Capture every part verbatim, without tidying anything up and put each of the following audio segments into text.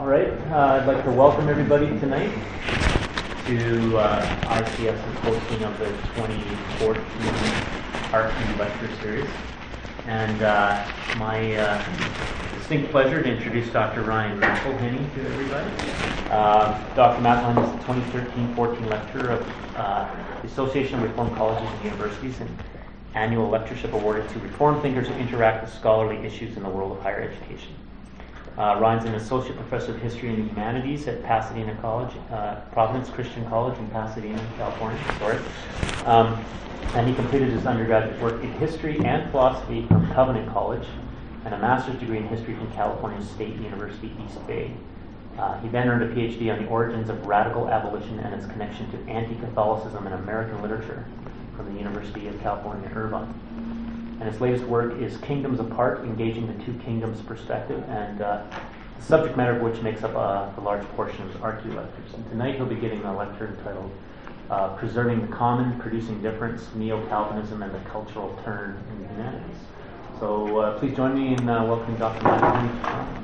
All right, uh, I'd like to welcome everybody tonight to uh, I C S's hosting of the twenty fourteen Arcview Lecture Series. And uh, my uh, distinct pleasure to introduce Doctor Ryan McElhenney to everybody. Uh, Doctor McElhenney is the twenty thirteen fourteen lecturer of uh, the Association of Reformed Colleges and Universities and annual lectureship awarded to reformed thinkers who interact with scholarly issues in the world of higher education. Uh, Ryan's an associate professor of history and humanities at Pasadena College, uh, Providence Christian College in Pasadena, California. Sorry. Um, and he completed his undergraduate work in history and philosophy from Covenant College and a master's degree in history from California State University, East Bay. Uh, he then earned a P H D on the origins of radical abolition and its connection to anti-Catholicism in American literature from the University of California, Irvine. And his latest work is Kingdoms Apart, Engaging the Two Kingdoms Perspective, and uh, the subject matter of which makes up uh, a large portion of his Arcview lectures. And tonight he'll be giving a lecture entitled uh, Preserving the Common, Producing Difference, Neo-Calvinism and the Cultural Turn in the Humanities. So uh, please join me in uh, welcoming Doctor McElhenney.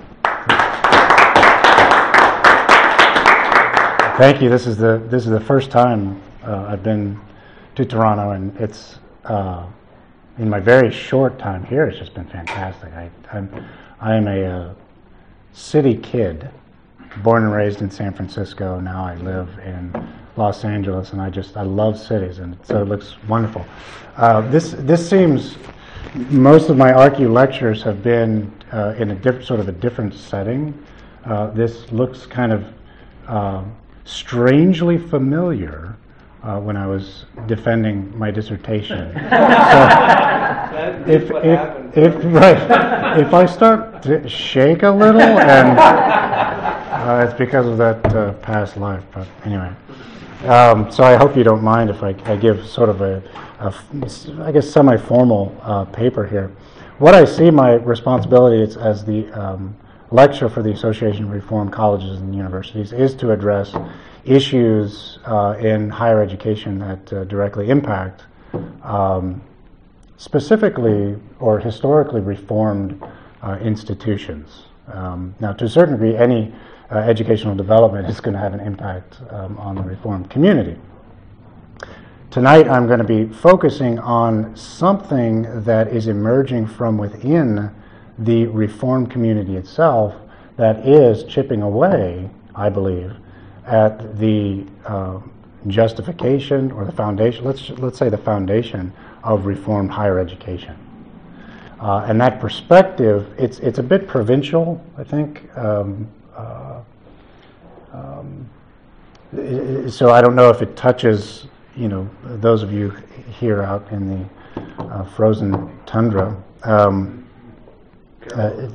Thank you. This is the this is the first time uh, I've been to Toronto, and it's uh, in my very short time here, it's just been fantastic. I, I'm I am a uh, city kid, born and raised in San Francisco. Now I live in Los Angeles, and I just I love cities, and so it looks wonderful. Uh, this this seems most of my Arcview lectures have been uh, in a different sort of a different setting. Uh, this looks kind of uh, strangely familiar. Uh, when I was defending my dissertation. So if, if, if, right, if I start to shake a little, and uh, it's because of that uh, past life, but anyway. Um, so I hope you don't mind if I, I give sort of a, a I guess, semi-formal uh, paper here. What I see my responsibility is, as the um, lecturer for the Association of Reformed Colleges and Universities is to address issues uh, in higher education that uh, directly impact um, specifically or historically reformed uh, institutions. Um, now, to a certain degree, any uh, educational development is going to have an impact um, on the reformed community. Tonight, I'm going to be focusing on something that is emerging from within the reformed community itself that is chipping away, I believe, at the uh, justification or the foundation, let's let's say the foundation of reformed higher education. Uh, and that perspective, it's it's a bit provincial, I think. Um, uh, um, so I don't know if it touches, you know, those of you here out in the uh, frozen tundra. Um, uh,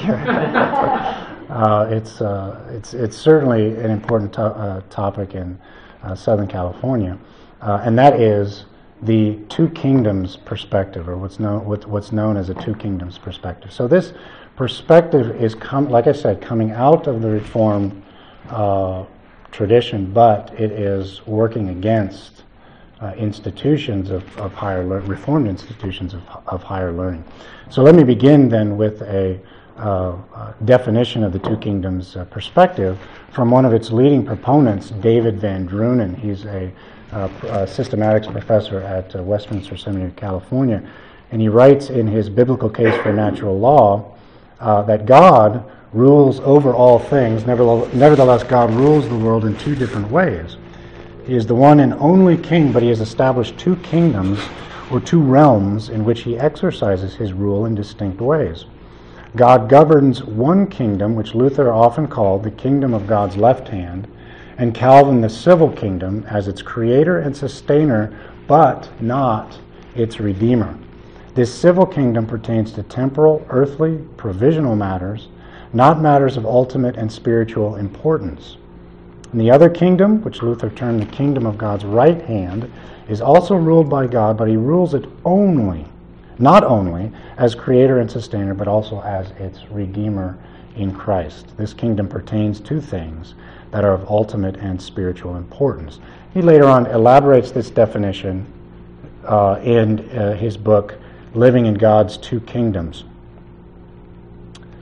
Uh, it's uh, it's it's certainly an important to- uh, topic in uh, Southern California, uh, and that is the two kingdoms perspective, or what's known what, what's known as a two kingdoms perspective. So this perspective is, com- like I said, coming out of the Reformed uh, tradition, but it is working against uh, institutions of, of higher le- Reformed institutions of, of higher learning. So let me begin then with a Uh, uh, definition of the two kingdoms uh, perspective from one of its leading proponents, David Van Drunen. He's a, uh, pr- a systematics professor at uh, Westminster Seminary, California, and he writes in his Biblical Case for Natural Law uh, that God rules over all things. Nevertheless, nevertheless, God rules the world in two different ways. He is the one and only king, but he has established two kingdoms or two realms in which he exercises his rule in distinct ways. God governs one kingdom, which Luther often called the kingdom of God's left hand, and Calvin the civil kingdom as its creator and sustainer, but not its redeemer. This civil kingdom pertains to temporal, earthly, provisional matters, not matters of ultimate and spiritual importance. And the other kingdom, which Luther termed the kingdom of God's right hand, is also ruled by God, but he rules it only not only as creator and sustainer, but also as its redeemer in Christ. This kingdom pertains to things that are of ultimate and spiritual importance. He later on elaborates this definition uh, in uh, his book, Living in God's Two Kingdoms.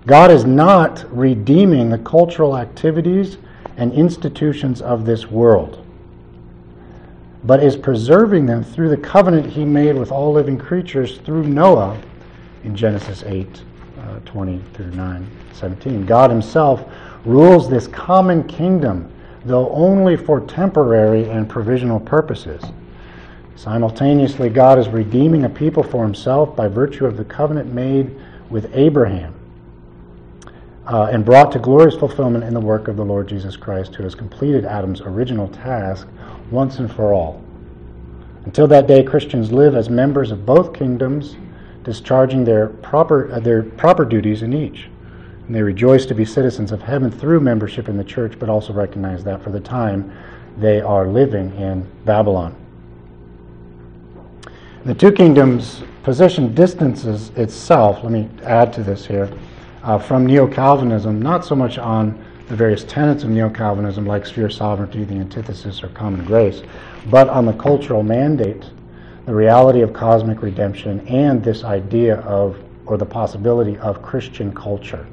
God is not redeeming the cultural activities and institutions of this world, but is preserving them through the covenant he made with all living creatures through Noah in Genesis eight, uh, twenty through nine, seventeen. God himself rules this common kingdom, though only for temporary and provisional purposes. Simultaneously, God is redeeming a people for himself by virtue of the covenant made with Abraham, uh, and brought to glorious fulfillment in the work of the Lord Jesus Christ, who has completed Adam's original task once and for all. Until that day, Christians live as members of both kingdoms, discharging their proper uh, their proper duties in each. And they rejoice to be citizens of heaven through membership in the church, but also recognize that for the time they are living in Babylon. The two kingdoms' position distances itself, let me add to this here, uh, from Neo-Calvinism, not so much on the various tenets of Neo-Calvinism like sphere sovereignty, the antithesis, or common grace, but on the cultural mandate, the reality of cosmic redemption, and this idea of, or the possibility of, Christian culture.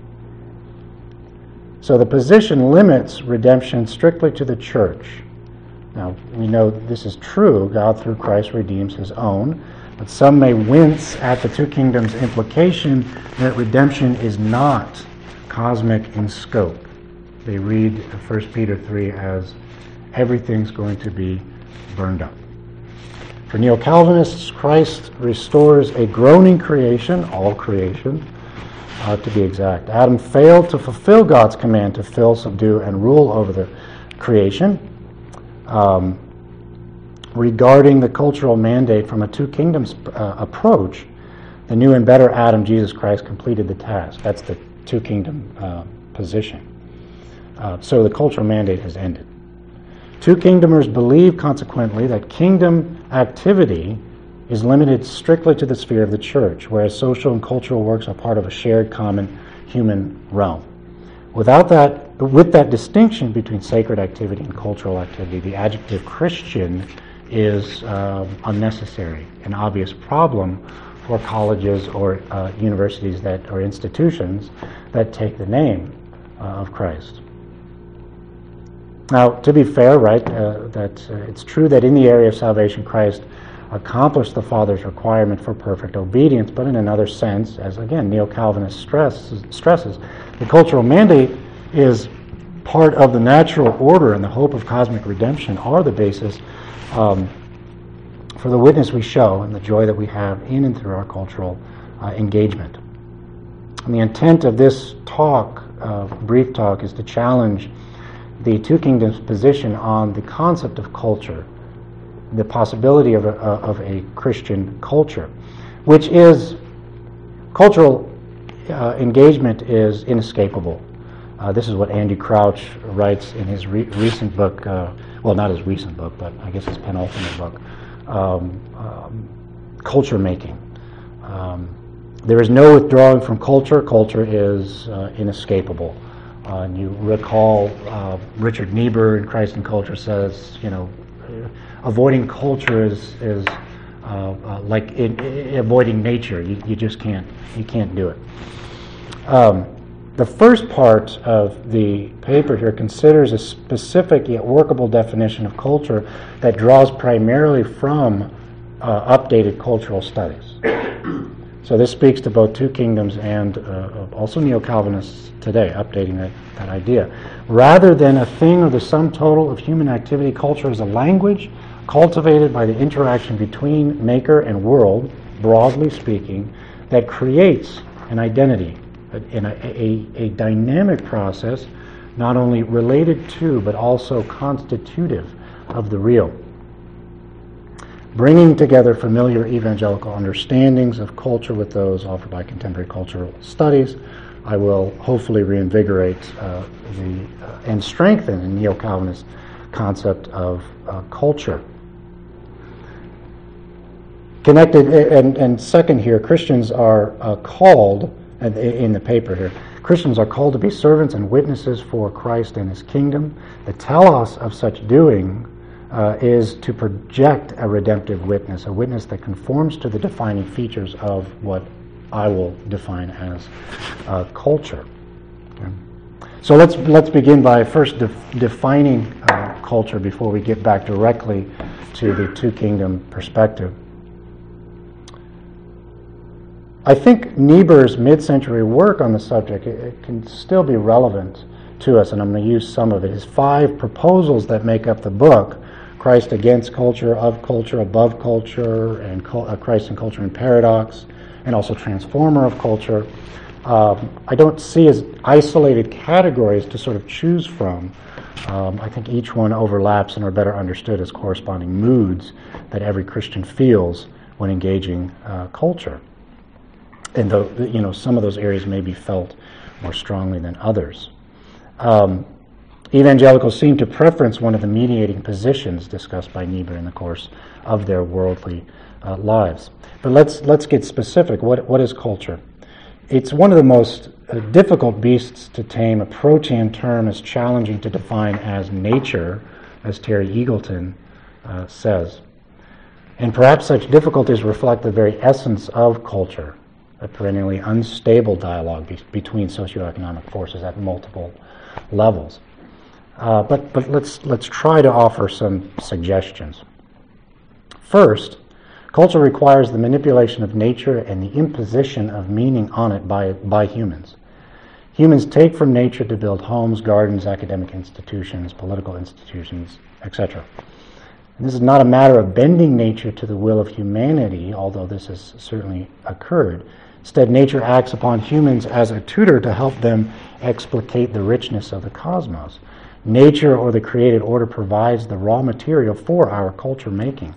So the position limits redemption strictly to the church. Now, we know this is true. God, through Christ, redeems his own. But some may wince at the two kingdoms' implication that redemption is not cosmic in scope. They read First Peter three as everything's going to be burned up. For Neo-Calvinists, Christ restores a groaning creation, all creation, uh, to be exact. Adam failed to fulfill God's command to fill, subdue, and rule over the creation. Um, regarding the cultural mandate from a two kingdoms uh, approach, the new and better Adam, Jesus Christ, completed the task. That's the two kingdom uh, position. Uh, so the cultural mandate has ended. Two kingdomers believe, consequently, that kingdom activity is limited strictly to the sphere of the church, whereas social and cultural works are part of a shared common human realm. Without that, with that distinction between sacred activity and cultural activity, the adjective Christian is uh, unnecessary, an obvious problem for colleges or uh, universities that or institutions that take the name uh, of Christ. Now, to be fair, right, uh, that uh, it's true that in the area of salvation, Christ accomplished the Father's requirement for perfect obedience, but in another sense, as again Neo-Calvinist stresses, stresses, the cultural mandate is part of the natural order, and the hope of cosmic redemption are the basis um, for the witness we show and the joy that we have in and through our cultural uh, engagement. And the intent of this talk, uh, brief talk, is to challenge the two kingdoms' position on the concept of culture, the possibility of a, of a Christian culture, which is, cultural uh, engagement is inescapable. Uh, this is what Andy Crouch writes in his re- recent book, uh, well, not his recent book, but I guess his penultimate book, um, um, Culture Making. Um, there is no withdrawing from culture. Culture is uh, inescapable. Uh, and you recall uh, Richard Niebuhr in Christ and Culture says, you know, avoiding culture is is uh, uh, like in, in avoiding nature. You, you just can't you can't do it. Um, the first part of the paper here considers a specific yet workable definition of culture that draws primarily from uh, updated cultural studies. So this speaks to both two kingdoms and uh, also Neo-Calvinists today, updating that, that idea. Rather than a thing or the sum total of human activity, culture is a language cultivated by the interaction between maker and world, broadly speaking, that creates an identity, in a, a, a dynamic process, not only related to, but also constitutive of the real. Bringing together familiar evangelical understandings of culture with those offered by contemporary cultural studies, I will hopefully reinvigorate uh, the uh, and strengthen the Neo-Calvinist concept of uh, culture. Connected, and, and second here, Christians are uh, called, and in the paper here, Christians are called to be servants and witnesses for Christ and his kingdom. The telos of such doing uh, is to project a redemptive witness, a witness that conforms to the defining features of what I will define as uh, culture. Okay. So let's let's begin by first def- defining uh, culture before we get back directly to the two-kingdom perspective. I think Niebuhr's mid-century work on the subject, it, it can still be relevant to us, and I'm going to use some of it. His five proposals that make up the book, Christ Against Culture, Of Culture, Above Culture, and Cul- uh, Christ and Culture and Paradox, and also Transformer of Culture, um, I don't see as isolated categories to sort of choose from. Um, I think each one overlaps and are better understood as corresponding moods that every Christian feels when engaging uh, culture. And though, you know, some of those areas may be felt more strongly than others. Um, evangelicals seem to preference one of the mediating positions discussed by Niebuhr in the course of their worldly uh, lives. But let's let's get specific. What what is culture? It's one of the most uh, difficult beasts to tame. A protean term is challenging to define as nature, as Terry Eagleton uh, says. And perhaps such difficulties reflect the very essence of culture, a perennially unstable dialogue be- between socioeconomic forces at multiple levels. Uh, but but let's let's try to offer some suggestions. First, culture requires the manipulation of nature and the imposition of meaning on it by by humans. Humans take from nature to build homes, gardens, academic institutions, political institutions, et cetera. And this is not a matter of bending nature to the will of humanity, although this has certainly occurred. Instead, nature acts upon humans as a tutor to help them explicate the richness of the cosmos. Nature, or the created order, provides the raw material for our culture making.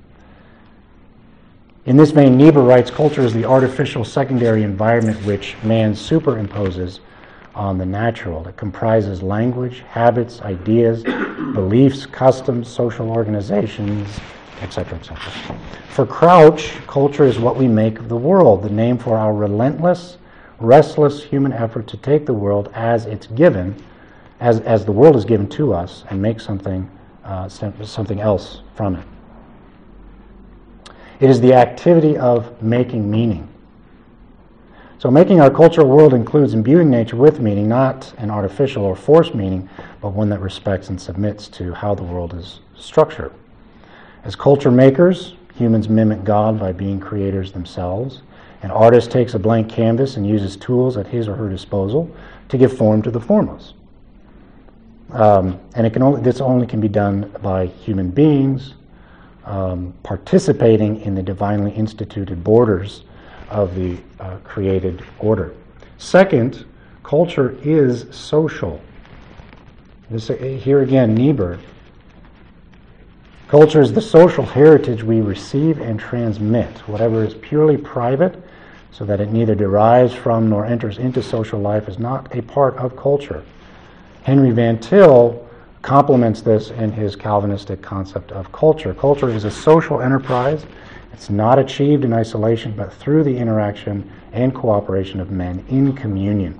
In this vein, Niebuhr writes, culture is the artificial secondary environment which man superimposes on the natural. It comprises language, habits, ideas, beliefs, customs, social organizations, et cetera, et cetera. For Crouch, culture is what we make of the world, the name for our relentless, restless human effort to take the world as it's given, as, as the world is given to us, and make something, uh, something else from it. It is the activity of making meaning. So making our cultural world includes imbuing nature with meaning, not an artificial or forced meaning, but one that respects and submits to how the world is structured. As culture makers, humans mimic God by being creators themselves. An artist takes a blank canvas and uses tools at his or her disposal to give form to the formless. Um, and it can only, this only can be done by human beings um, participating in the divinely instituted borders of the uh, created order. Second, culture is social. This, here again, Niebuhr. Culture is the social heritage we receive and transmit. Whatever is purely private, so that it neither derives from nor enters into social life, is not a part of culture. Henry Van Til complements this in his Calvinistic concept of culture. Culture is a social enterprise. It's not achieved in isolation, but through the interaction and cooperation of men in communion.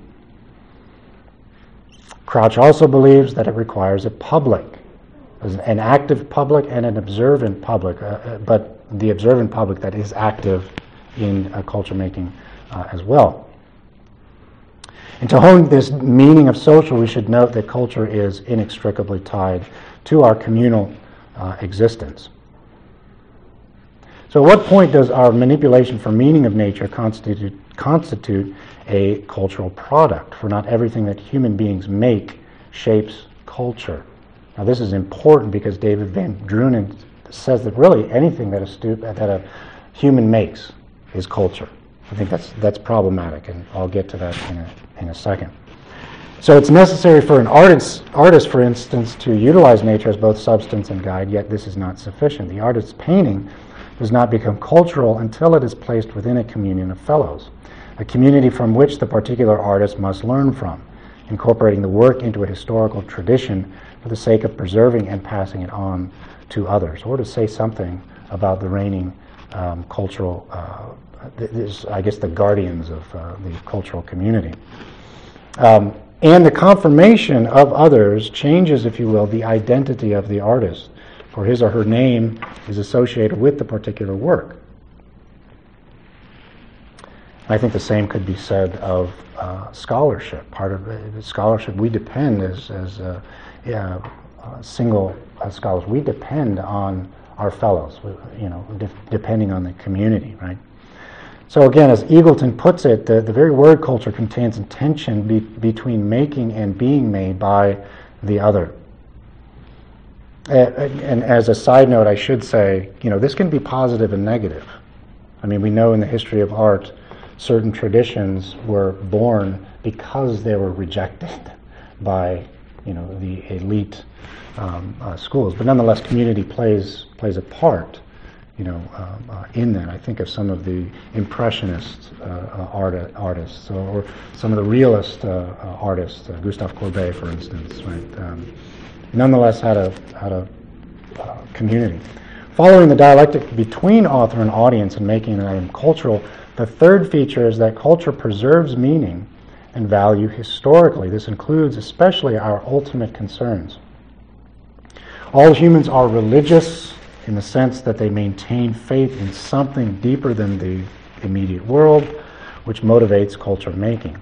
Crouch also believes that it requires a public, an active public and an observant public, uh, but the observant public that is active in uh, culture making uh, as well. And to hone this meaning of social, we should note that culture is inextricably tied to our communal uh, existence. So at what point does our manipulation for meaning of nature constitute, constitute a cultural product? For not everything that human beings make shapes culture. Now this is important because David Van Drunen says that really anything that a, stu- that a human makes is culture. I think that's that's problematic, and I'll get to that in a, in a second. So it's necessary for an artist, artist, for instance, to utilize nature as both substance and guide, yet this is not sufficient. The artist's painting does not become cultural until it is placed within a communion of fellows, a community from which the particular artist must learn from, incorporating the work into a historical tradition for the sake of preserving and passing it on to others, or to say something about the reigning um, cultural, uh, this, I guess, the guardians of uh, the cultural community. Um, and the confirmation of others changes, if you will, the identity of the artist, for his or her name is associated with the particular work. I think the same could be said of uh, scholarship. Part of uh, scholarship, we depend as, as uh, yeah, uh, single uh, scholars, we depend on our fellows, you know, de- depending on the community, right? So again, as Eagleton puts it, the, the very word culture contains intention be, between making and being made by the other. Uh, and as a side note, I should say, you know, this can be positive and negative. I mean, we know in the history of art, certain traditions were born because they were rejected by, you know, the elite um, uh, schools. But nonetheless, community plays plays a part, you know, um, uh, in that. I think of some of the impressionist uh, uh, art, artists, or, or some of the realist uh, uh, artists, uh, Gustave Courbet, for instance, right? Um, nonetheless, had a had a uh, community. Following the dialectic between author and audience and making an item cultural, the third feature is that culture preserves meaning and value historically. This includes especially our ultimate concerns. All humans are religious in the sense that they maintain faith in something deeper than the immediate world, which motivates culture making.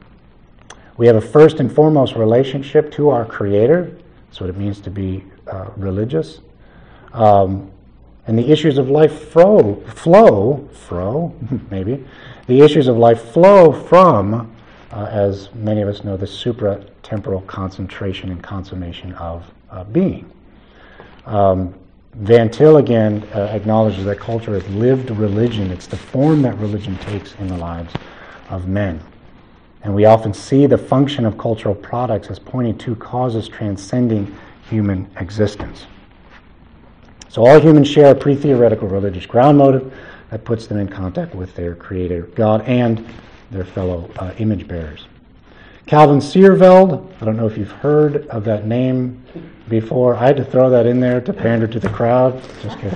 We have a first and foremost relationship to our Creator. That's what it means to be uh, religious. Um, And the issues of life flow, flow, flow, maybe, the issues of life flow from, uh, as many of us know, the supra-temporal concentration and consummation of uh, being. Um, Van Til again uh, acknowledges that culture is lived religion. It's the form that religion takes in the lives of men. And we often see the function of cultural products as pointing to causes transcending human existence. So all humans share a pre-theoretical religious ground motive that puts them in contact with their Creator, God, and their fellow uh, image bearers. Calvin Seerveld, I don't know if you've heard of that name before. I had to throw that in there to pander to the crowd. Just kidding.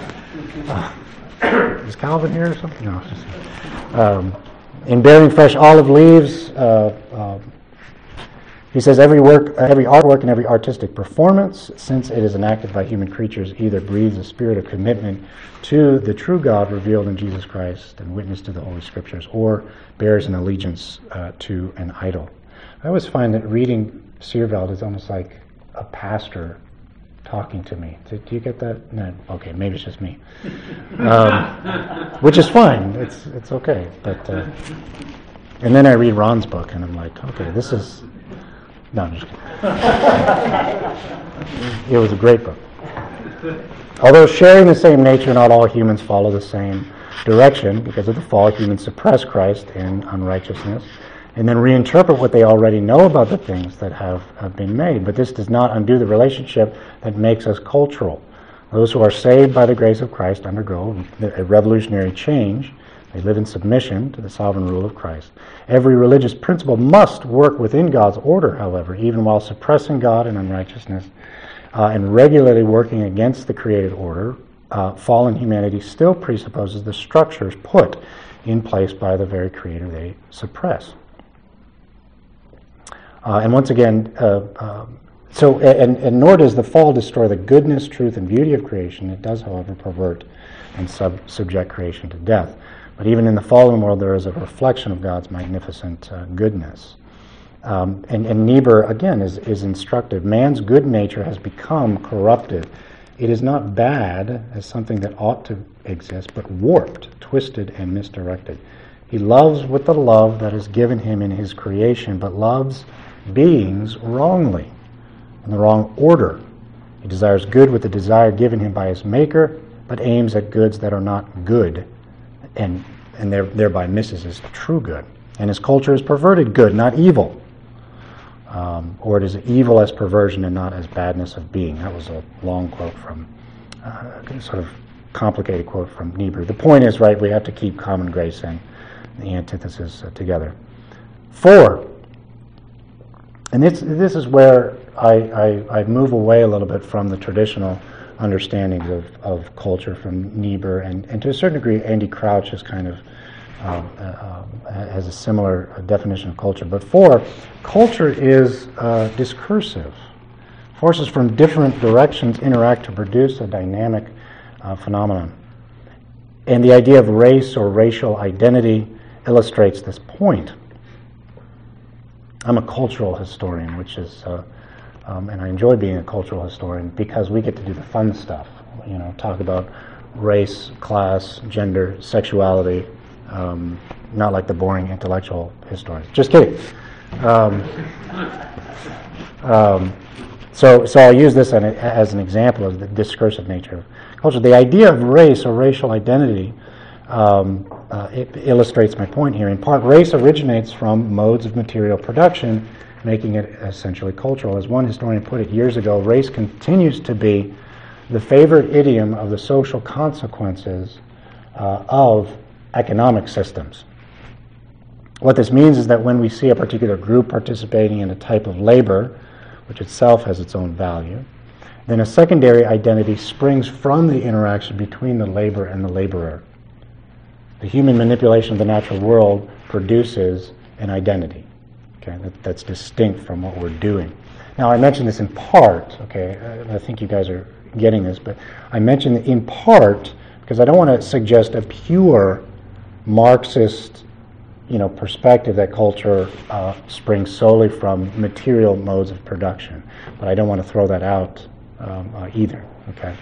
Uh, is Calvin here or something? No. It's just, um, in Bearing Fresh Olive Leaves, uh, uh, he says every work, every artwork and every artistic performance, since it is enacted by human creatures, either breathes a spirit of commitment to the true God revealed in Jesus Christ and witness to the Holy Scriptures, or bears an allegiance uh, to an idol. I always find that reading Seerveld is almost like a pastor talking to me. Do, do you get that? No. Okay, maybe it's just me. Um, which is fine. It's it's okay. But uh, and then I read Ron's book, and I'm like, okay, this is. No, I'm just kidding. It was a great book. Although sharing the same nature, not all humans follow the same direction. Because of the fall, humans suppress Christ in unrighteousness and then reinterpret what they already know about the things that have, have been made. But this does not undo the relationship that makes us cultural. Those who are saved by the grace of Christ undergo a revolutionary change. They live in submission to the sovereign rule of Christ. Every religious principle must work within God's order, however, even while suppressing God in unrighteousness uh, and regularly working against the created order. Uh, fallen humanity still presupposes the structures put in place by the very Creator they suppress. Uh, and once again, uh, uh, so and, and nor does the fall destroy the goodness, truth, and beauty of creation. It does, however, pervert and sub- subject creation to death. But even in the fallen world, there is a reflection of God's magnificent uh, goodness. Um, and, and Niebuhr, again, is, is instructive. Man's good nature has become corrupted. It is not bad as something that ought to exist, but warped, twisted, and misdirected. He loves with the love that is given him in his creation, but loves beings wrongly, in the wrong order. He desires good with the desire given him by his Maker, but aims at goods that are not good, and and there, thereby misses his true good. And his culture is perverted good, not evil. Um, or it is evil as perversion and not as badness of being. That was a long quote from, uh, sort of complicated quote from Niebuhr. The point is, right, we have to keep common grace and the antithesis uh, together. Four, and this, this is where I, I, I move away a little bit from the traditional understandings of, of culture from Niebuhr, and, and to a certain degree Andy Crouch is kind of uh, uh, has a similar definition of culture. But four, culture is uh, discursive. Forces from different directions interact to produce a dynamic uh, phenomenon. And the idea of race or racial identity illustrates this point. I'm a cultural historian, which is, uh, um, and I enjoy being a cultural historian because we get to do the fun stuff, you know, talk about race, class, gender, sexuality, um, not like the boring intellectual historians. Just kidding. Um, um, so, so I'll use this as an example of the discursive nature of culture. The idea of race or racial identity um, uh, it illustrates my point here. In part, race originates from modes of material production, making it essentially cultural. As one historian put it years ago, race continues to be the favorite idiom of the social consequences uh, of economic systems. What this means is that when we see a particular group participating in a type of labor, which itself has its own value, then a secondary identity springs from the interaction between the labor and the laborer. The human manipulation of the natural world produces an identity, okay, that, that's distinct from what we're doing. Now, I mentioned this in part, okay, I, I think you guys are getting this, but I mentioned it in part because I don't want to suggest a pure Marxist, you know, perspective that culture uh, springs solely from material modes of production. But I don't want to throw that out um, uh, either, okay?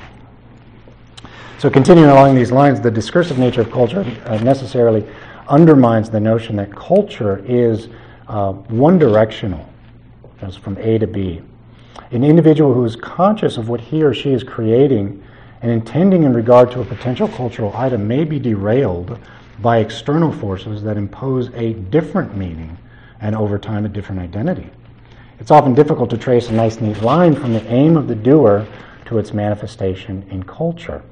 So continuing along these lines, the discursive nature of culture uh, necessarily undermines the notion that culture is uh, one-directional, just from A to B. An individual who is conscious of what he or she is creating and intending in regard to a potential cultural item may be derailed by external forces that impose a different meaning and over time a different identity. It's often difficult to trace a nice neat line from the aim of the doer to its manifestation in culture.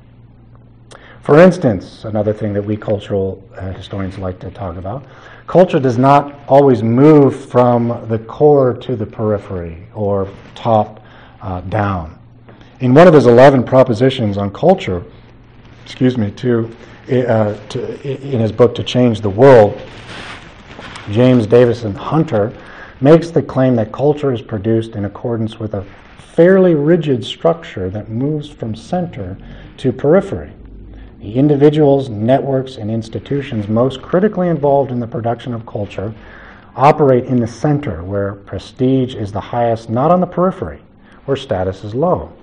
For instance, another thing that we cultural uh, historians like to talk about, culture does not always move from the core to the periphery or top uh, down. In one of his eleven propositions on culture, excuse me, to, uh, to in his book To Change the World, James Davison Hunter makes the claim that culture is produced in accordance with a fairly rigid structure that moves from center to periphery. The individuals, networks, and institutions most critically involved in the production of culture operate in the center, where prestige is the highest, not on the periphery, where status is low.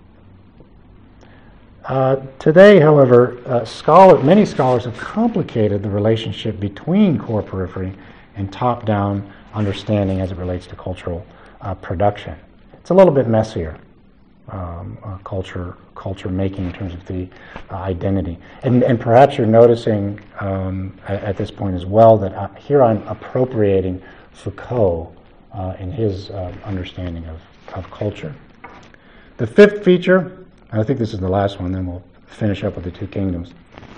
Uh, today, however, uh, scholar, many scholars have complicated the relationship between core periphery and top-down understanding as it relates to cultural uh, production. It's a little bit messier. Um, uh, culture culture making in terms of the uh, identity. And, and perhaps you're noticing um, at, at this point as well that uh, here I'm appropriating Foucault uh, in his uh, understanding of, of culture. The fifth feature, and I think this is the last one, then we'll finish up with the two kingdoms,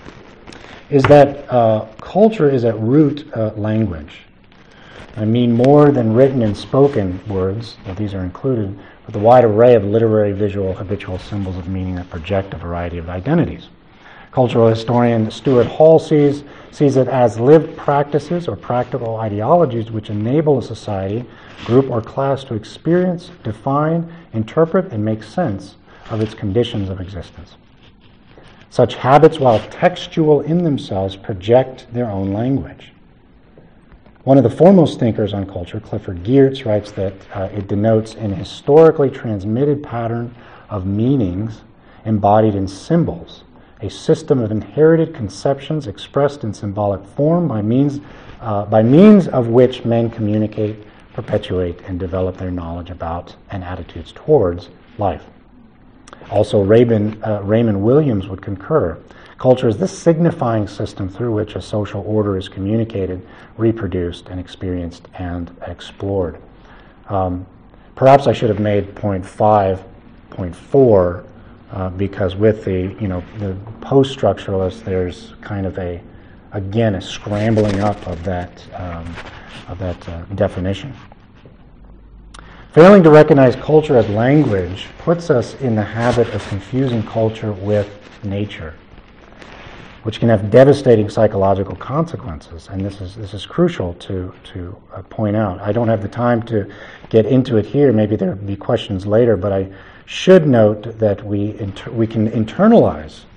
is that uh, culture is at root uh, language. I mean more than written and spoken words, though these are included, but the wide array of literary, visual, habitual symbols of meaning that project a variety of identities. Cultural historian Stuart Hall sees, sees it as lived practices or practical ideologies which enable a society, group, or class to experience, define, interpret, and make sense of its conditions of existence. Such habits, while textual in themselves, project their own language. One of the foremost thinkers on culture, Clifford Geertz, writes that uh, it denotes an historically transmitted pattern of meanings embodied in symbols, a system of inherited conceptions expressed in symbolic form by means, uh, by means of which men communicate, perpetuate, and develop their knowledge about and attitudes towards life. Also, Raymond, uh, Raymond Williams would concur. Culture is the signifying system through which a social order is communicated, reproduced, and experienced and explored. Um, perhaps I should have made point five, point four, uh, because with the you know the post-structuralists, there's kind of a again a scrambling up of that um, of that uh, definition. Failing to recognize culture as language puts us in the habit of confusing culture with nature, which can have devastating psychological consequences, and this is this is crucial to to uh, point out. I don't have the time to get into it here. Maybe there will be questions later, but I should note that we inter- we can internalize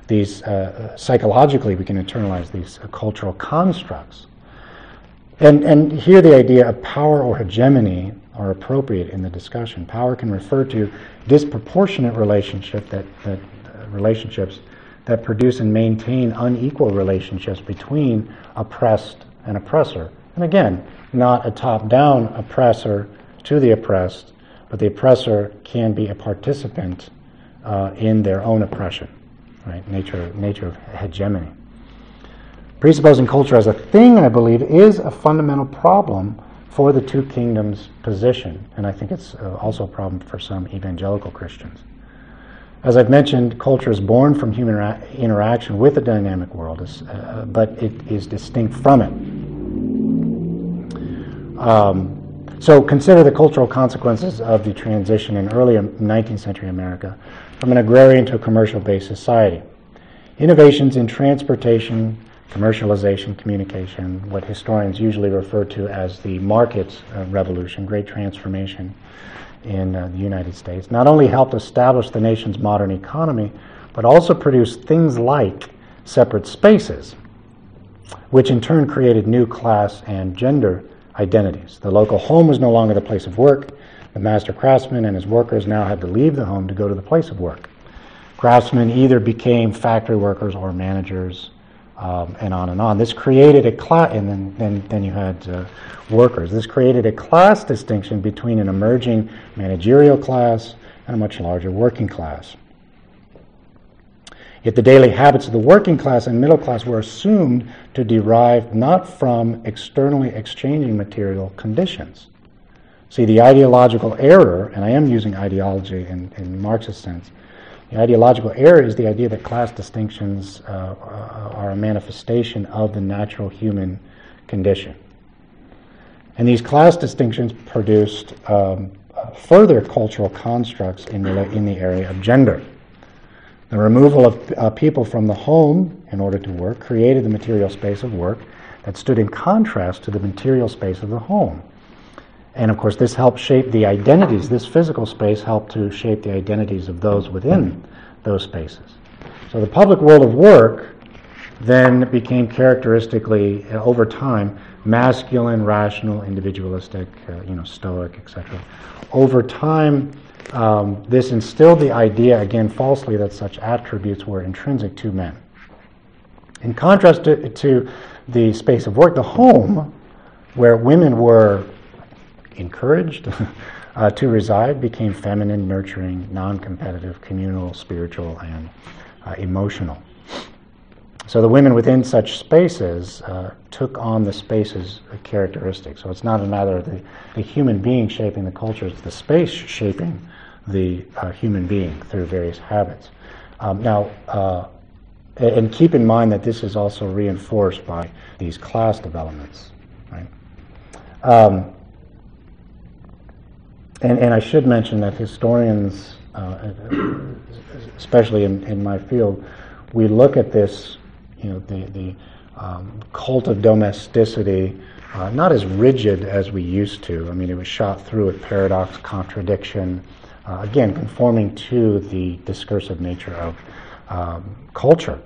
these, uh, psychologically, we can internalize these uh, cultural constructs. And, and here the idea of power or hegemony are appropriate in the discussion. Power can refer to disproportionate relationship that, that uh, relationships that produce and maintain unequal relationships between oppressed and oppressor. And again, not a top-down oppressor to the oppressed, but the oppressor can be a participant uh, in their own oppression, right? Nature, nature of hegemony. Presupposing culture as a thing, I believe, is a fundamental problem for the two kingdoms position, and I think it's uh, also a problem for some evangelical Christians. As I've mentioned, culture is born from human ra- interaction with the dynamic world, uh, but it is distinct from it. Um, so consider the cultural consequences of the transition in early nineteenth century America from an agrarian to a commercial-based society. Innovations in transportation, commercialization, communication, what historians usually refer to as the market uh, revolution, great transformation in uh, the United States, not only helped establish the nation's modern economy, but also produced things like separate spaces, which in turn created new class and gender identities. The local home was no longer the place of work. The master craftsman and his workers now had to leave the home to go to the place of work. Craftsmen either became factory workers or managers, Um, and on and on. This created a class, and then, then, then you had uh, workers. This created a class distinction between an emerging managerial class and a much larger working class. Yet the daily habits of the working class and middle class were assumed to derive not from externally exchanging material conditions. See, the ideological error, and I am using ideology in, in Marxist sense, the ideological error is the idea that class distinctions uh, are a manifestation of the natural human condition. And these class distinctions produced um, further cultural constructs in the, in the area of gender. The removal of uh, people from the home in order to work created the material space of work that stood in contrast to the material space of the home. And of course, this helped shape the identities. This physical space helped to shape the identities of those within those spaces. So the public world of work then became characteristically, uh, over time, masculine, rational, individualistic, uh, you know, stoic, et cetera. Over time, um, this instilled the idea, again falsely, that such attributes were intrinsic to men. In contrast to, to the space of work, the home, where women were encouraged uh, to reside, became feminine, nurturing, non-competitive, communal, spiritual, and uh, emotional. So the women within such spaces uh, took on the space's characteristics. So it's not a matter of the, the human being shaping the culture, it's the space shaping the uh, human being through various habits. Um, now, uh, and keep in mind that this is also reinforced by these class developments, right? Um, And, and I should mention that historians, uh, especially in, in my field, we look at this, you know, the, the um, cult of domesticity, uh, not as rigid as we used to. I mean, it was shot through with paradox, contradiction, uh, again, conforming to the discursive nature of um, culture.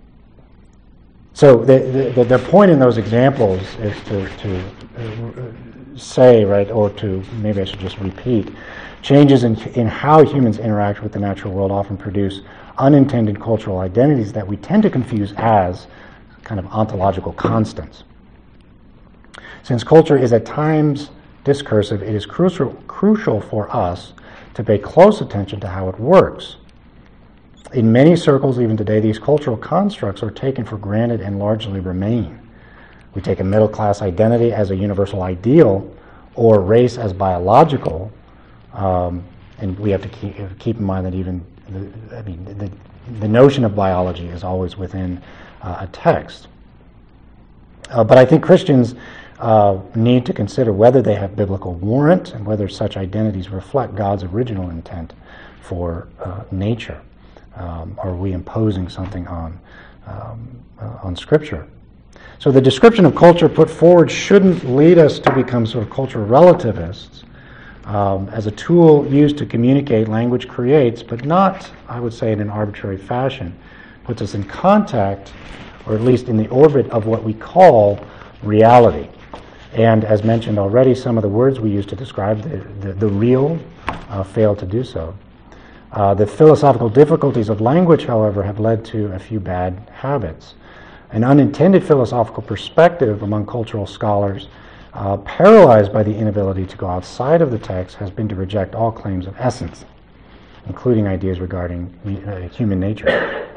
So the, the, the point in those examples is to, to uh, say, right, or to, maybe I should just repeat, changes in, in how humans interact with the natural world often produce unintended cultural identities that we tend to confuse as kind of ontological constants. Since culture is at times discursive, it is crucial, crucial for us to pay close attention to how it works. In many circles, even today, these cultural constructs are taken for granted and largely remain. We take a middle-class identity as a universal ideal, or race as biological, um, and we have to keep, keep in mind that even, the, I mean, the, the notion of biology is always within uh, a text. Uh, but I think Christians uh, need to consider whether they have biblical warrant and whether such identities reflect God's original intent for uh, nature. Um, are we imposing something on um, uh, on Scripture? So the description of culture put forward shouldn't lead us to become sort of cultural relativists. Um, as a tool used to communicate, language creates, but not, I would say, in an arbitrary fashion. puts us in contact, or at least in the orbit of what we call reality. And as mentioned already, some of the words we use to describe the, the, the real uh, fail to do so. Uh, the philosophical difficulties of language, however, have led to a few bad habits. An unintended philosophical perspective among cultural scholars, uh, paralyzed by the inability to go outside of the text, has been to reject all claims of essence, including ideas regarding uh, human nature.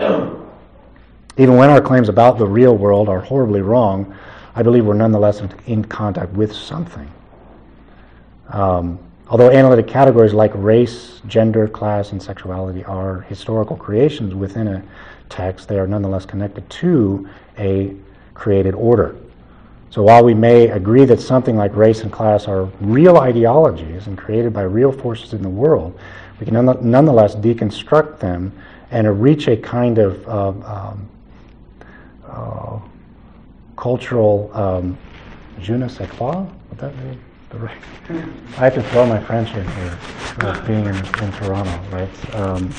Even when our claims about the real world are horribly wrong, I believe we're nonetheless in, in contact with something. Um, although analytic categories like race, gender, class, and sexuality are historical creations within a text, they are nonetheless connected to a created order. So while we may agree that something like race and class are real ideologies and created by real forces in the world, we can none- nonetheless deconstruct them and uh, reach a kind of uh, um, uh, cultural um, je ne sais quoi. Would that be the right? I have to throw my French in here, uh, being in, in Toronto, right? Um,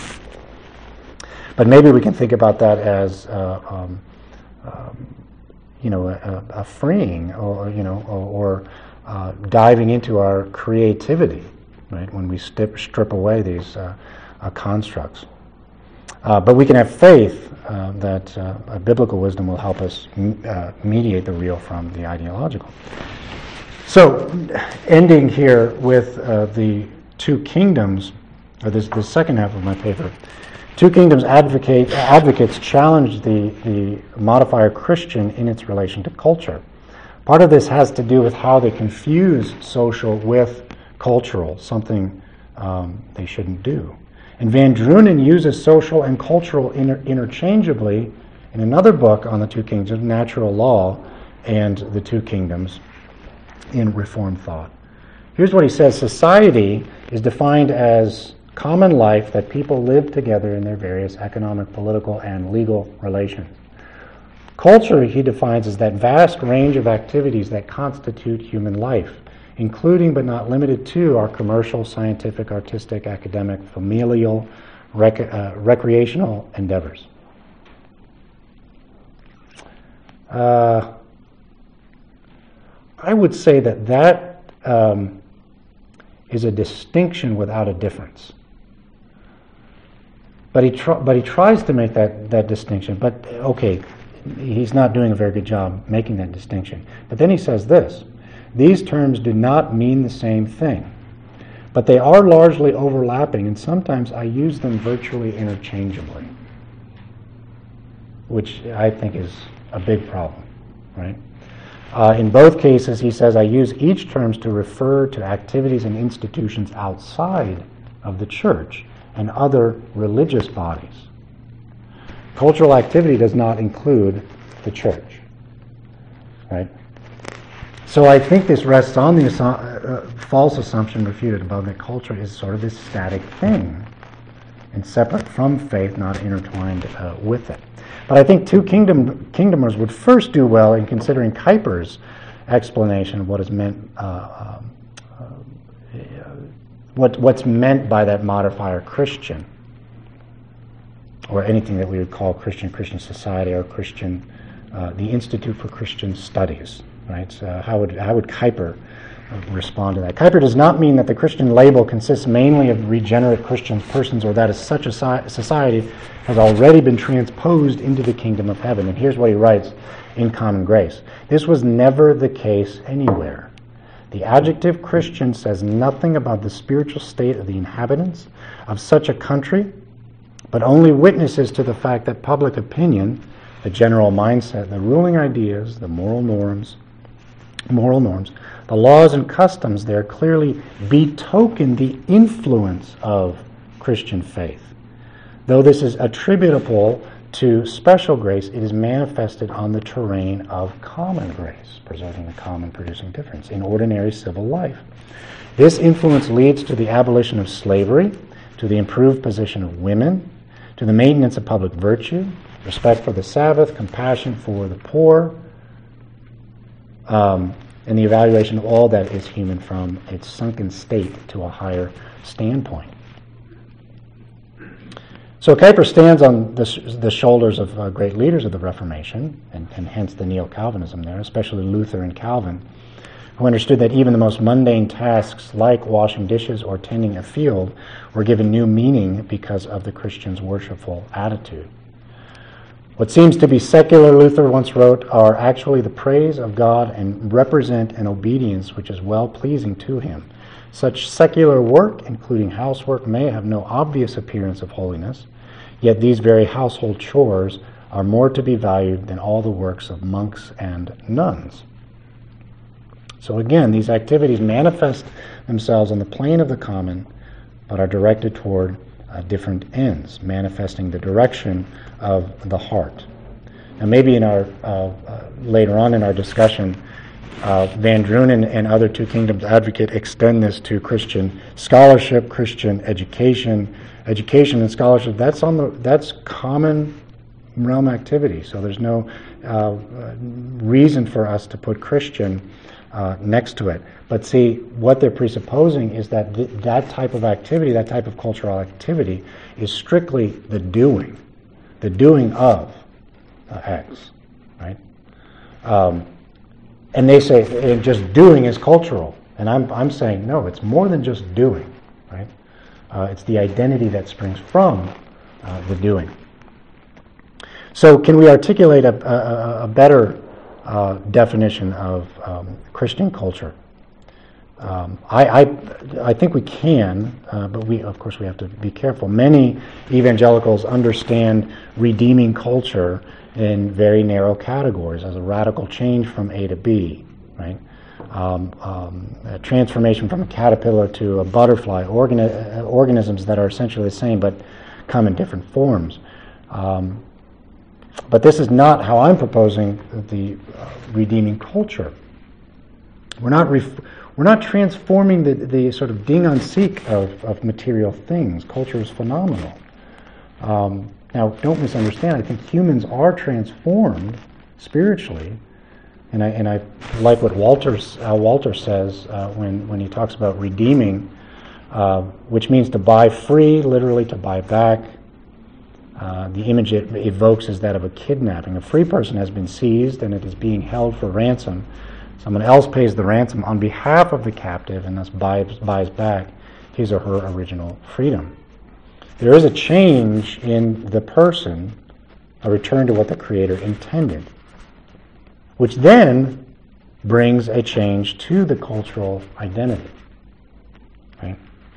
but maybe we can think about that as, uh, um, um, you know, a, a freeing, or you know, or, or uh, diving into our creativity, right? When we strip strip away these uh, uh, constructs. Uh, but we can have faith uh, that uh, a biblical wisdom will help us m- uh, mediate the real from the ideological. So, ending here with uh, the two kingdoms, or this the second half of my paper, two kingdoms advocate advocates challenge the the modifier Christian in its relation to culture. Part of this has to do with how they confuse social with cultural, something um, they shouldn't do. And Van Drunen uses social and cultural inter- interchangeably in another book on the two kingdoms, Natural Law and the Two Kingdoms, in Reformed Thought. Here's what he says: society is defined as common life that people live together in their various economic, political, and legal relations. Culture, he defines, as that vast range of activities that constitute human life, including but not limited to our commercial, scientific, artistic, academic, familial, rec- uh, recreational endeavors. Uh, I would say that that um, is a distinction without a difference. But he tr- but he tries to make that, that distinction. But okay, he's not doing a very good job making that distinction. But then he says this: these terms do not mean the same thing, but they are largely overlapping, and sometimes I use them virtually interchangeably, which I think is a big problem, right? Uh, in both cases, he says, I use each terms to refer to activities and institutions outside of the church and other religious bodies. Cultural activity does not include the church, right? So I think this rests on the assu- uh, false assumption refuted above that culture is sort of this static thing and separate from faith, not intertwined uh, with it. But I think two kingdom kingdomers would first do well in considering Kuyper's explanation of what is meant, uh, um, uh, what what's meant by that modifier Christian, or anything that we would call Christian, Christian Society, or Christian, uh, the Institute for Christian Studies. Right? So how would how would Kuyper respond to that? Kuyper does not mean that the Christian label consists mainly of regenerate Christian persons, or that as such a society has already been transposed into the kingdom of heaven. And here's what he writes in Common Grace: this was never the case anywhere. The adjective Christian says nothing about the spiritual state of the inhabitants of such a country, but only witnesses to the fact that public opinion, the general mindset, the ruling ideas, the moral norms, moral norms, the laws and customs there clearly betoken the influence of Christian faith. Though this is attributable to special grace, it is manifested on the terrain of common grace, preserving the common, producing difference in ordinary civil life. This influence leads to the abolition of slavery, to the improved position of women, to the maintenance of public virtue, respect for the Sabbath, compassion for the poor, um, and the evaluation of all that is human from its sunken state to a higher standpoint. So Kuyper stands on the, sh- the shoulders of uh, great leaders of the Reformation, and, and hence the Neo-Calvinism there, especially Luther and Calvin, who understood that even the most mundane tasks like washing dishes or tending a field were given new meaning because of the Christian's worshipful attitude. What seems to be secular, Luther once wrote, are actually the praise of God and represent an obedience which is well-pleasing to him. Such secular work, including housework, may have no obvious appearance of holiness, yet these very household chores are more to be valued than all the works of monks and nuns. So again, these activities manifest themselves on the plane of the common, but are directed toward uh, different ends, manifesting the direction of the heart. Now maybe in our uh, uh, later on in our discussion, uh, Van Drunen and other Two Kingdoms advocate extend this to Christian scholarship, Christian education, education and scholarship. That's on the that's common realm activity. So there's no uh, reason for us to put Christian Uh, next to it. But see, what they're presupposing is that th- that type of activity, that type of cultural activity, is strictly the doing, the doing of uh, X, right? Um, and they say and just doing is cultural, and I'm I'm saying no, it's more than just doing, right? Uh, it's the identity that springs from uh, the doing. So, can we articulate a, a, a better Uh, definition of um, Christian culture? Um, I, I I think we can, uh, but we of course we have to be careful. Many evangelicals understand redeeming culture in very narrow categories as a radical change from A to B, right? Um, um, a transformation from a caterpillar to a butterfly, organi- organisms that are essentially the same but come in different forms. Um, But this is not how I'm proposing the uh, redeeming culture. We're not ref- we're not transforming the, the sort of ding on seek of, of material things. Culture is phenomenal. Um, now, don't misunderstand. I think humans are transformed spiritually, and I and I like what Walter uh, Walter says uh, when when he talks about redeeming, uh, which means to buy free, literally to buy back. Uh, the image it evokes is that of a kidnapping. A free person has been seized and it is being held for ransom. Someone else pays the ransom on behalf of the captive and thus buys, buys back his or her original freedom. There is a change in the person, a return to what the Creator intended, which then brings a change to the cultural identity. Right?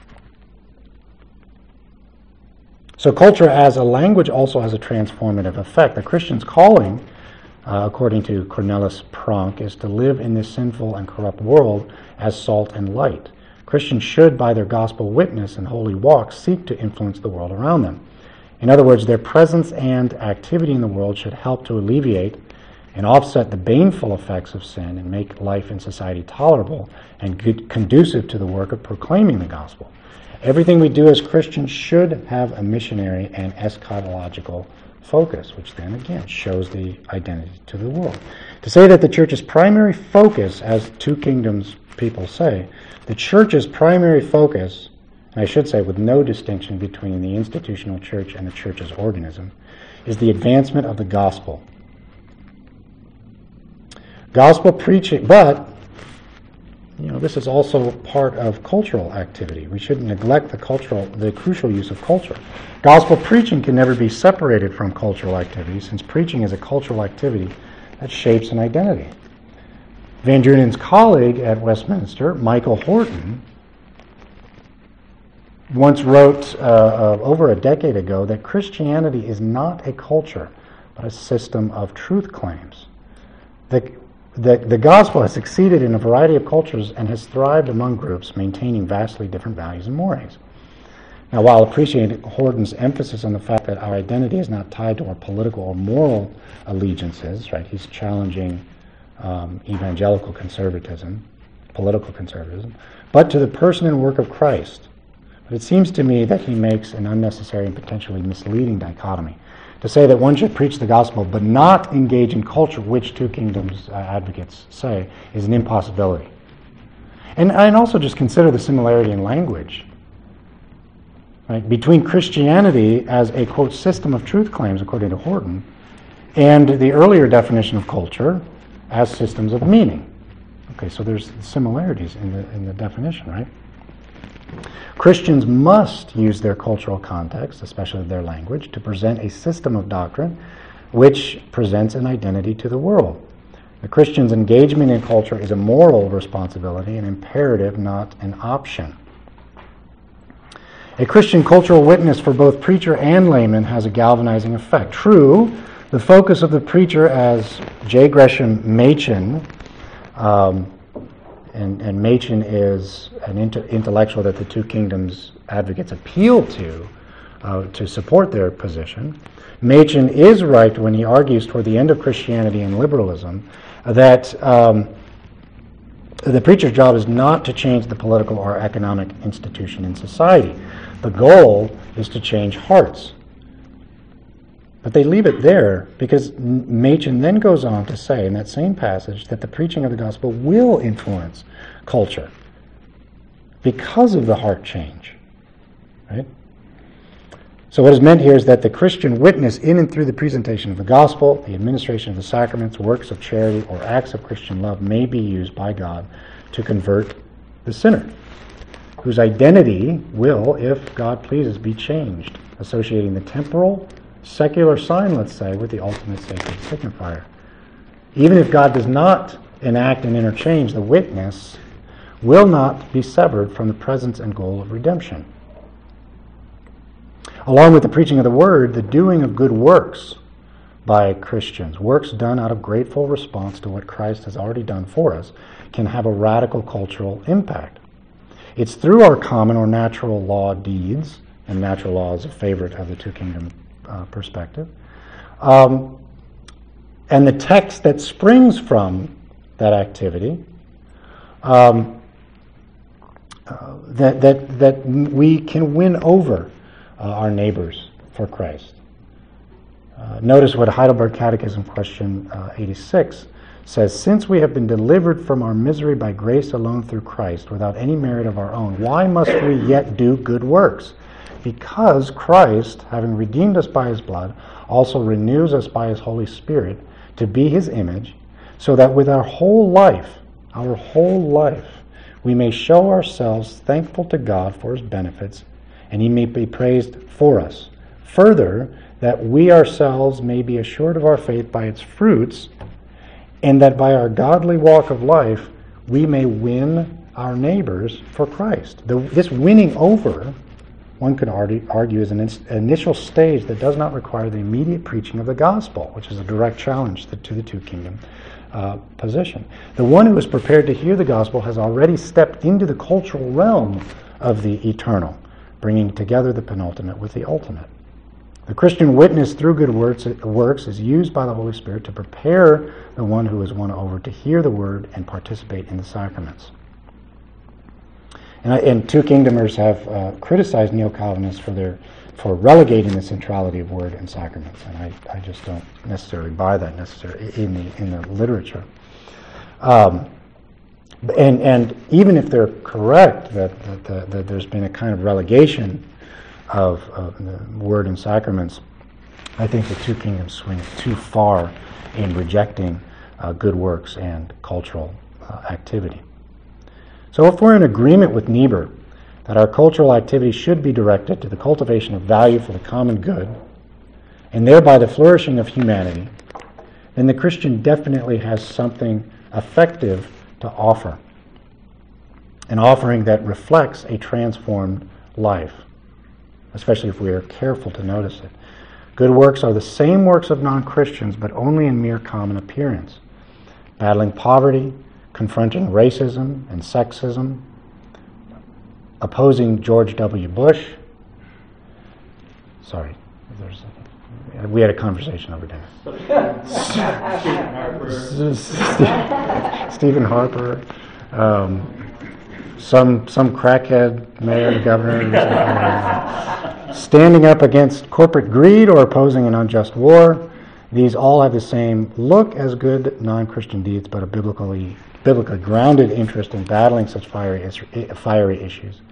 So culture as a language also has a transformative effect. The Christian's calling, uh, according to Cornelis Pronk, is to live in this sinful and corrupt world as salt and light. Christians should, by their gospel witness and holy walk, seek to influence the world around them. In other words, their presence and activity in the world should help to alleviate and offset the baneful effects of sin and make life in society tolerable and good, conducive to the work of proclaiming the gospel. Everything we do as Christians should have a missionary and eschatological focus, which then again shows the identity to the world. To say that the church's primary focus, as Two Kingdoms people say, the church's primary focus, and I should say with no distinction between the institutional church and the church as organism, is the advancement of the gospel. Gospel preaching, but you know, this is also part of cultural activity. We shouldn't neglect the cultural, the crucial use of culture. Gospel preaching can never be separated from cultural activity, since preaching is a cultural activity that shapes an identity. Van Drunen's colleague at Westminster, Michael Horton, once wrote uh, uh, over a decade ago that Christianity is not a culture, but a system of truth claims. The The, the gospel has succeeded in a variety of cultures and has thrived among groups maintaining vastly different values and mores. Now, while appreciating Horton's emphasis on the fact that our identity is not tied to our political or moral allegiances, right? He's challenging um, evangelical conservatism, political conservatism, but to the person and work of Christ. But it seems to me that he makes an unnecessary and potentially misleading dichotomy. To say that one should preach the gospel but not engage in culture, which Two Kingdoms uh, advocates say, is an impossibility. And, and also just consider the similarity in language. right, between Christianity as a, quote, system of truth claims, according to Horton, and the earlier definition of culture as systems of meaning. Okay, so there's similarities in the, in the definition, right? Christians must use their cultural context, especially their language, to present a system of doctrine which presents an identity to the world. The Christian's engagement in culture is a moral responsibility, an imperative, not an option. A Christian cultural witness for both preacher and layman has a galvanizing effect. True, the focus of the preacher, as J. Gresham Machen, um, and, and Machen is an inter- intellectual that the Two Kingdoms advocates appeal to uh, to support their position. Machen is right when he argues toward the end of Christianity and liberalism that um, the preacher's job is not to change the political or economic institution in society. The goal is to change hearts. But they leave it there because Machen then goes on to say in that same passage that the preaching of the gospel will influence culture because of the heart change. Right? So what is meant here is that the Christian witness in and through the presentation of the gospel, the administration of the sacraments, works of charity, or acts of Christian love may be used by God to convert the sinner, whose identity will, if God pleases, be changed, associating the temporal, secular sign, let's say, with the ultimate sacred signifier. Even if God does not enact and interchange, the witness will not be severed from the presence and goal of redemption. Along with the preaching of the word, the doing of good works by Christians, works done out of grateful response to what Christ has already done for us, can have a radical cultural impact. It's through our common or natural law deeds, and natural law is a favorite of the Two Kingdom uh, perspective, um, and the text that springs from that activity, um, uh, that that that we can win over uh, our neighbors for Christ. Uh, notice what Heidelberg Catechism question uh, eighty-six says: since we have been delivered from our misery by grace alone through Christ, without any merit of our own, why must we yet do good works? Because Christ, having redeemed us by his blood, also renews us by his Holy Spirit to be his image, so that with our whole life, our whole life, we may show ourselves thankful to God for his benefits, and he may be praised for us. Further, that we ourselves may be assured of our faith by its fruits, and that by our godly walk of life, we may win our neighbors for Christ. The, this winning over, one could argue, argue, is an in, initial stage that does not require the immediate preaching of the gospel, which is a direct challenge to, to the Two Kingdom uh, position. The one who is prepared to hear the gospel has already stepped into the cultural realm of the eternal, bringing together the penultimate with the ultimate. The Christian witness through good works, works is used by the Holy Spirit to prepare the one who is won over to hear the word and participate in the sacraments. And, I, and Two Kingdomers have uh, criticized Neo-Calvinists for their for relegating the centrality of word and sacraments, and I, I just don't necessarily buy that necessarily in the in the literature. Um, and and even if they're correct that that, that, that there's been a kind of relegation of, of the word and sacraments, I think the Two Kingdoms swing too far in rejecting uh, good works and cultural uh, activity. So if we're in agreement with Niebuhr that our cultural activity should be directed to the cultivation of value for the common good, and thereby the flourishing of humanity, then the Christian definitely has something effective to offer, an offering that reflects a transformed life, especially if we are careful to notice it. Good works are the same works of non-Christians, but only in mere common appearance. Battling poverty, confronting racism and sexism, opposing George W. Bush. Sorry, there's a, we had a conversation over dinner. Stephen Harper, um, some some crackhead mayor, governor, uh, standing up against corporate greed or opposing an unjust war. These all have the same look as good non-Christian deeds, but a biblically biblically grounded interest in battling such fiery, fiery issues.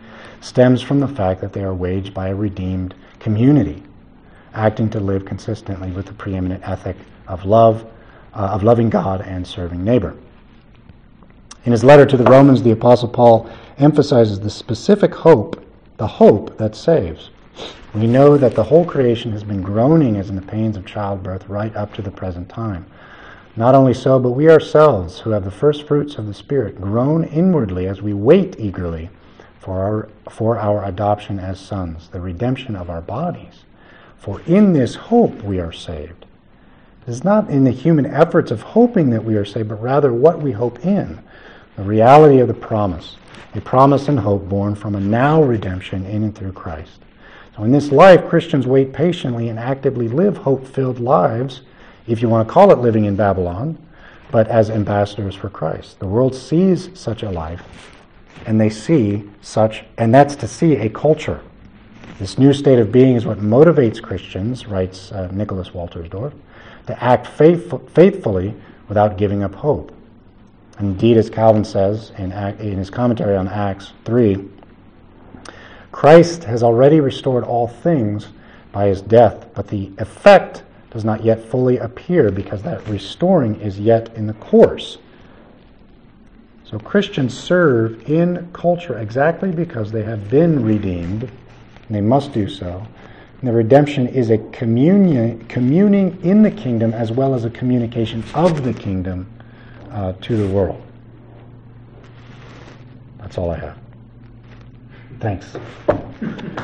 stems from the fact that they are waged by a redeemed community, acting to live consistently with the preeminent ethic of love, uh, of loving God and serving neighbor. In his letter to the Romans, the Apostle Paul emphasizes the specific hope, the hope that saves. We know that the whole creation has been groaning as in the pains of childbirth right up to the present time. Not only so, but we ourselves, who have the first fruits of the Spirit, groan inwardly as we wait eagerly for our, for our adoption as sons, the redemption of our bodies. For in this hope we are saved. It is not in the human efforts of hoping that we are saved, but rather what we hope in, the reality of the promise, a promise and hope born from a now redemption in and through Christ. So in this life, Christians wait patiently and actively live hope-filled lives, if you want to call it living in Babylon, but as ambassadors for Christ. The world sees such a life, and they see such, and that's to see a culture. This new state of being is what motivates Christians, writes uh, Nicholas Waltersdorf, to act faith, faithfully without giving up hope. Indeed, as Calvin says in, in his commentary on Acts three, Christ has already restored all things by his death, but the effect does not yet fully appear because that restoring is yet in the course. So Christians serve in culture exactly because they have been redeemed, and they must do so. And the redemption is a communion, communing in the kingdom as well as a communication of the kingdom uh, to the world. That's all I have. Thanks.